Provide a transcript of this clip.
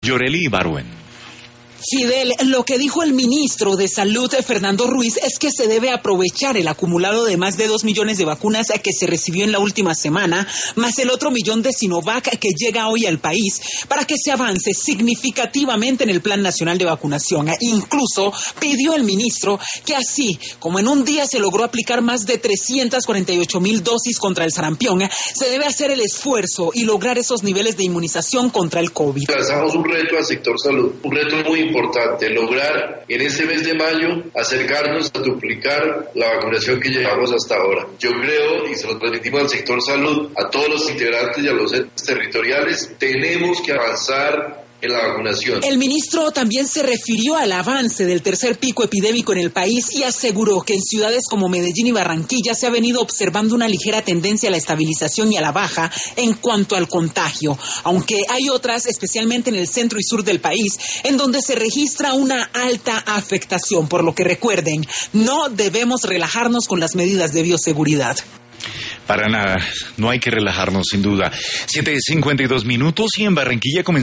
Yoreli Ibarwen. Fidel, lo que dijo el ministro de Salud, Fernando Ruiz, es que se debe aprovechar el acumulado de más de 2 millones de vacunas que se recibió en la última semana, más el otro 1 millón de Sinovac que llega hoy al país, para que se avance significativamente en el Plan Nacional de Vacunación. Incluso pidió el ministro que así como en un día se logró aplicar más de 348,000 dosis contra el sarampión, se debe hacer el esfuerzo y lograr esos niveles de inmunización contra el COVID. Lanzamos un reto al sector salud, un reto muy importante, lograr en este mes de mayo acercarnos a duplicar la vacunación que llevamos hasta ahora. Yo creo, y se lo transmitimos al sector salud, a todos los integrantes y a los entes territoriales, tenemos que avanzar en la vacunación. El ministro también se refirió al avance del tercer pico epidémico en el país y aseguró que en ciudades como Medellín y Barranquilla se ha venido observando una ligera tendencia a la estabilización y a la baja en cuanto al contagio, aunque hay otras, especialmente en el centro y sur del país, en donde se registra una alta afectación, por lo que recuerden, no debemos relajarnos con las medidas de bioseguridad. Para nada, no hay que relajarnos sin duda. 7:52 y en Barranquilla comenzó